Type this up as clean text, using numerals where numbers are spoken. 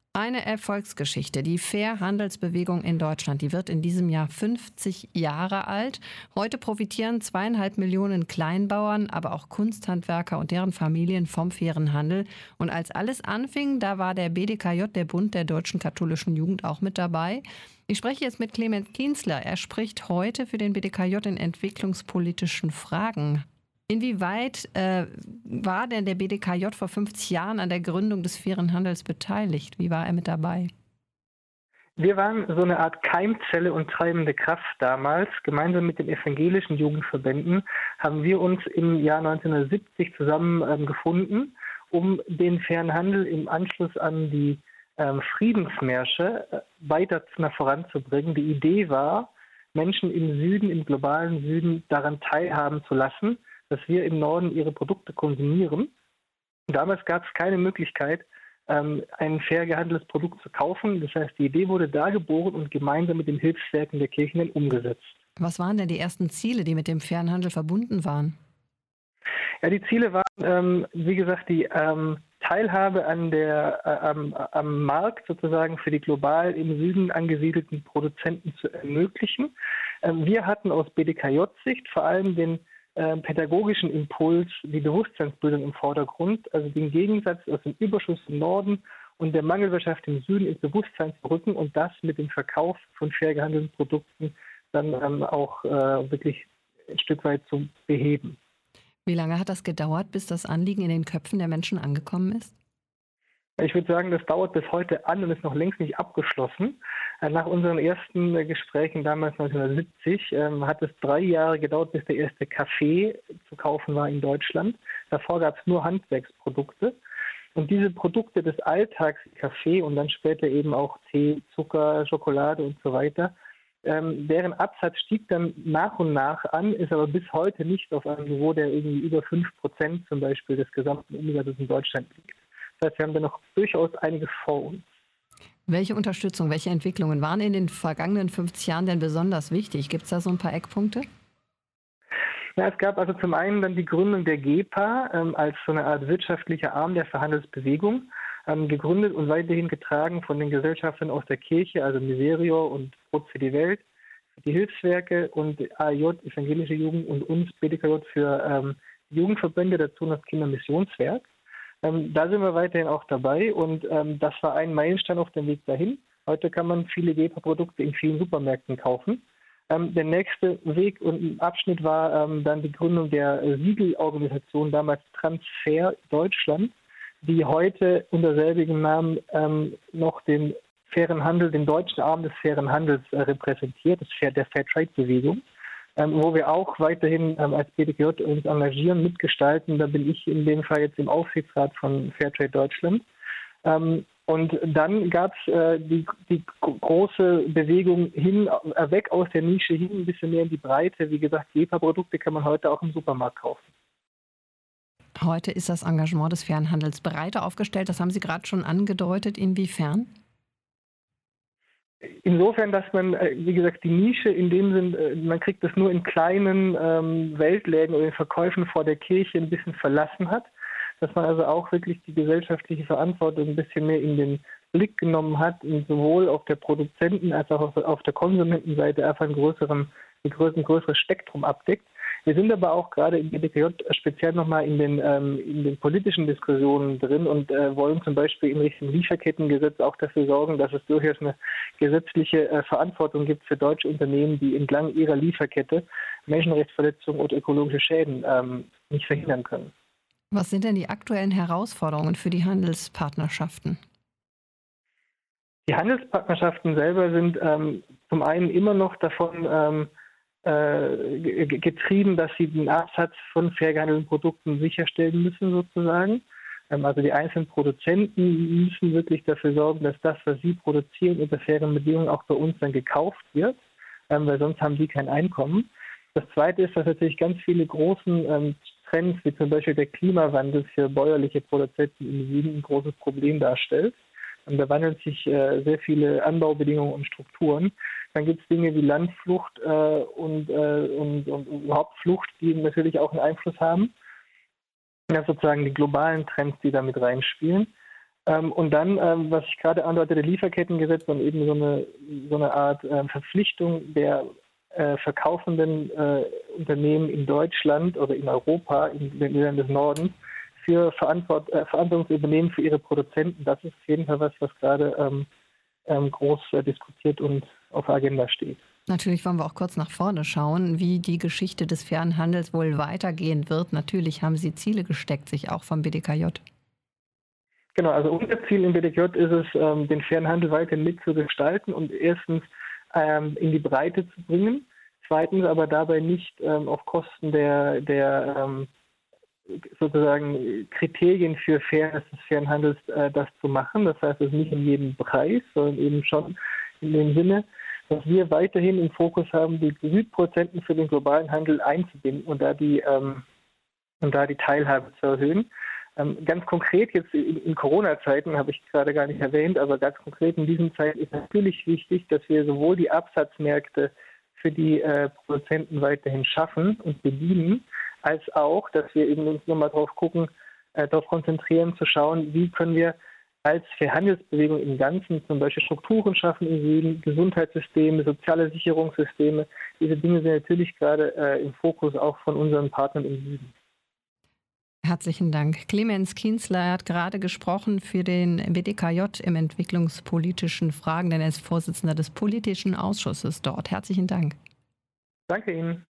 Eine Erfolgsgeschichte. Die Fair-Handelsbewegung in Deutschland, die wird in diesem Jahr 50 Jahre alt. Heute profitieren 2,5 Millionen Kleinbauern, aber auch Kunsthandwerker und deren Familien vom fairen Handel. Und als alles anfing, da war der BDKJ, der Bund der deutschen katholischen Jugend, auch mit dabei. Ich spreche jetzt mit Clemens Kienzler. Er spricht heute für den BDKJ in entwicklungspolitischen Fragen. Inwieweit war denn der BDKJ vor 50 Jahren an der Gründung des fairen Handels beteiligt? Wie war er mit dabei? Wir waren so eine Art Keimzelle und treibende Kraft damals. Gemeinsam mit den evangelischen Jugendverbänden haben wir uns im Jahr 1970 zusammen gefunden, um den fairen Handel im Anschluss an die Friedensmärsche weiter voranzubringen. Die Idee war, Menschen im Süden, im globalen Süden daran teilhaben zu lassen, dass wir im Norden ihre Produkte konsumieren. Damals gab es keine Möglichkeit, ein fair gehandeltes Produkt zu kaufen. Das heißt, die Idee wurde da geboren und gemeinsam mit den Hilfswerken der Kirchen dann umgesetzt. Was waren denn die ersten Ziele, die mit dem fairen Handel verbunden waren? Ja, die Ziele waren, wie gesagt, die Teilhabe am Markt sozusagen für die global im Süden angesiedelten Produzenten zu ermöglichen. Wir hatten aus BDKJ-Sicht vor allem den pädagogischen Impuls, die Bewusstseinsbildung im Vordergrund, also den Gegensatz aus dem Überschuss im Norden und der Mangelwirtschaft im Süden ins Bewusstsein zu rücken und das mit dem Verkauf von fair gehandelten Produkten dann auch wirklich ein Stück weit zu beheben. Wie lange hat das gedauert, bis das Anliegen in den Köpfen der Menschen angekommen ist? Ich würde sagen, das dauert bis heute an und ist noch längst nicht abgeschlossen. Nach unseren ersten Gesprächen damals 1970 hat es 3 Jahre gedauert, bis der erste Kaffee zu kaufen war in Deutschland. Davor gab es nur Handwerksprodukte. Und diese Produkte des Alltags, Kaffee und dann später eben auch Tee, Zucker, Schokolade und so weiter, deren Absatz stieg dann nach und nach an, ist aber bis heute nicht auf einem Niveau, der irgendwie über 5% zum Beispiel des gesamten Umsatzes in Deutschland liegt. Das heißt, wir haben da noch durchaus einiges vor uns. Welche Unterstützung, welche Entwicklungen waren in den vergangenen 50 Jahren denn besonders wichtig? Gibt es da so ein paar Eckpunkte? Ja, es gab also zum einen dann die Gründung der GEPA als so eine Art wirtschaftlicher Arm der Verhandelsbewegung, gegründet und weiterhin getragen von den Gesellschaftern aus der Kirche, also Miserio und Brot für die Welt, die Hilfswerke und AJ, Evangelische Jugend und uns, BDKJ für Jugendverbände, dazu das Kindermissionswerk. Da sind wir weiterhin auch dabei und das war ein Meilenstein auf dem Weg dahin. Heute kann man viele GEPA-Produkte in vielen Supermärkten kaufen. Der nächste Weg und Abschnitt war dann die Gründung der Siegelorganisation, damals Transfer Deutschland, die heute unter selbigem Namen noch den fairen Handel, den deutschen Arm des fairen Handels repräsentiert, der Fairtrade-Bewegung. Wo wir auch weiterhin als BDKJ uns engagieren, mitgestalten. Da bin ich in dem Fall jetzt im Aufsichtsrat von Fairtrade Deutschland. Und dann gab es die große Bewegung weg aus der Nische hin, ein bisschen mehr in die Breite. Wie gesagt, GEPA-Produkte kann man heute auch im Supermarkt kaufen. Heute ist das Engagement des fairen Handels breiter aufgestellt. Das haben Sie gerade schon angedeutet. Inwiefern? Insofern, dass man, wie gesagt, die Nische in dem Sinn, man kriegt das nur in kleinen Weltläden oder in Verkäufen vor der Kirche ein bisschen verlassen hat, dass man also auch wirklich die gesellschaftliche Verantwortung ein bisschen mehr in den Blick genommen hat und sowohl auf der Produzenten- als auch auf der Konsumentenseite einfach ein größeres Spektrum abdeckt. Wir sind aber auch gerade im BDKJ speziell nochmal in den politischen Diskussionen drin und wollen zum Beispiel in Richtung Lieferkettengesetz auch dafür sorgen, dass es durchaus eine gesetzliche Verantwortung gibt für deutsche Unternehmen, die entlang ihrer Lieferkette Menschenrechtsverletzungen oder ökologische Schäden nicht verhindern können. Was sind denn die aktuellen Herausforderungen für die Handelspartnerschaften? Die Handelspartnerschaften selber sind zum einen immer noch davon getrieben, dass sie den Absatz von fair gehandelten Produkten sicherstellen müssen sozusagen. Also die einzelnen Produzenten müssen wirklich dafür sorgen, dass das, was sie produzieren, unter fairen Bedingungen auch bei uns dann gekauft wird, weil sonst haben die kein Einkommen. Das Zweite ist, dass natürlich ganz viele großen Trends, wie zum Beispiel der Klimawandel für bäuerliche Produzenten im Süden ein großes Problem darstellt. Da wandeln sich sehr viele Anbaubedingungen und Strukturen. Dann gibt es Dinge wie Landflucht und überhaupt Flucht, die natürlich auch einen Einfluss haben. Das sind sozusagen die globalen Trends, die da mit reinspielen. Und dann, was ich gerade andeutete, Lieferkettengesetz und eben so eine Art Verpflichtung der verkaufenden Unternehmen in Deutschland oder in Europa, in den Ländern des Nordens, für Verantwortung zu übernehmen für ihre Produzenten. Das ist auf jeden Fall was gerade groß diskutiert und auf der Agenda steht. Natürlich wollen wir auch kurz nach vorne schauen, wie die Geschichte des fairen Handels wohl weitergehen wird. Natürlich haben Sie Ziele gesteckt, sich auch vom BDKJ. Genau, also unser Ziel im BDKJ ist es, den fairen Handel weiterhin mitzugestalten und erstens in die Breite zu bringen, zweitens aber dabei nicht auf Kosten der sozusagen Kriterien für Fairness des fairen Handels das zu machen. Das heißt, es nicht in jedem Preis, sondern eben schon in dem Sinne, dass wir weiterhin im Fokus haben, die Südprozenten für den globalen Handel einzubinden und da die Teilhabe zu erhöhen. Ganz konkret jetzt in Corona-Zeiten, habe ich gerade gar nicht erwähnt, aber ganz konkret in diesen Zeiten ist natürlich wichtig, dass wir sowohl die Absatzmärkte für die Produzenten weiterhin schaffen und bedienen, als auch, dass wir eben uns nochmal darauf konzentrieren, zu schauen, wie können wir als Fairhandelsbewegung im Ganzen zum Beispiel Strukturen schaffen im Süden, Gesundheitssysteme, soziale Sicherungssysteme. Diese Dinge sind natürlich gerade im Fokus auch von unseren Partnern im Süden. Herzlichen Dank. Clemens Kienzler hat gerade gesprochen für den BDKJ im entwicklungspolitischen Fragen, denn er ist Vorsitzender des politischen Ausschusses dort. Herzlichen Dank. Danke Ihnen.